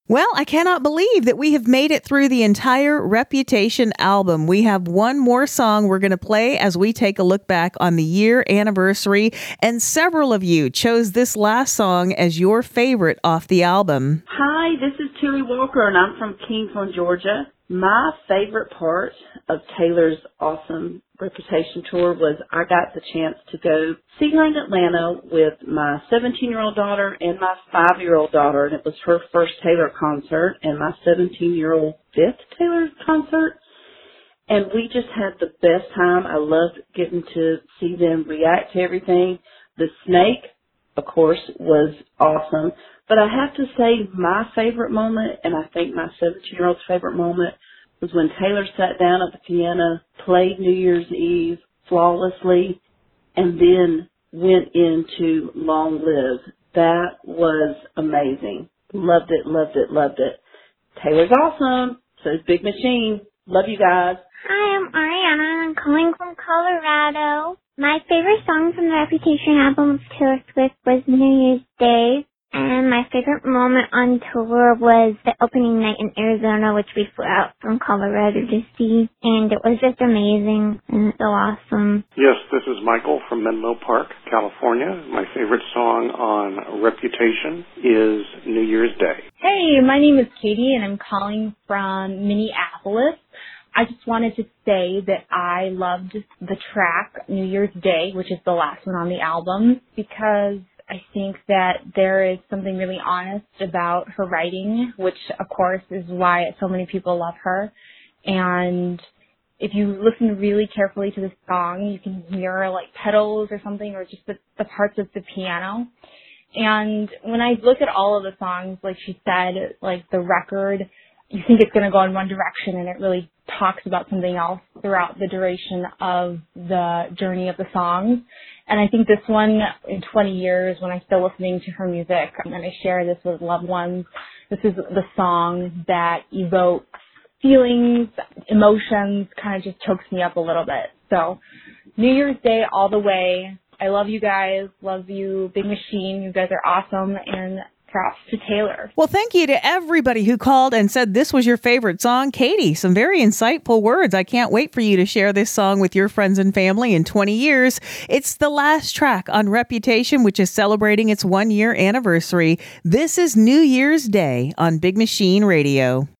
Well, I cannot believe that we have made it through the entire Reputation album. We have one more song we're going to play as we take a look back on the year anniversary, and several of you chose this last song as your favorite off the album. Hi, this is Tilly Walker, and I'm from Kingsland, Georgia. My favorite part of Taylor's awesome Reputation tour was I got the chance to go see her in Atlanta with my 17-year-old daughter and my 5-year-old daughter, and it was her first Taylor concert and my 17-year-old fifth Taylor concert. And we just had the best time. I loved getting to see them react to everything. The Snake, of course, was awesome. But I have to say my favorite moment, and I think my 17-year-old's favorite moment, was when Taylor sat down at the piano, played New Year's Eve flawlessly, and then went into Long Live. That was amazing. Loved it, loved it, loved it. Taylor's awesome. So is Big Machine. Love you guys. Hi, I'm Ariana. I'm calling from Colorado. My favorite song from the Reputation album of Taylor Swift was New Year's Day. And my favorite moment on tour was the opening night in Arizona, which we flew out from Colorado to see. And it was just amazing and so awesome. Yes, this is Michael from Menlo Park, California. My favorite song on Reputation is New Year's Day. Hey, my name is Katie, and I'm calling from Minneapolis. I just wanted to say that I loved the track New Year's Day, which is the last one on the album, because I think that there is something really honest about her writing, which, of course, is why so many people love her. And if you listen really carefully to the song, you can hear, like, pedals or something, or just the parts of the piano. And when I look at all of the songs, like she said, like the record, you think it's going to go in one direction, and it really talks about something else throughout the duration of the journey of the songs. And I think this one, in 20 years, when I'm still listening to her music and I share this with loved ones, this is the song that evokes feelings, emotions, kind of just chokes me up a little bit. So New Year's Day all the way. I love you guys. Love you, Big Machine. You guys are awesome. And props to Taylor. Well, thank you to everybody who called and said this was your favorite song. Katie, some very insightful words. I can't wait for you to share this song with your friends and family in 20 years. It's the last track on Reputation, which is celebrating its 1-year anniversary. This is New Year's Day on Big Machine Radio.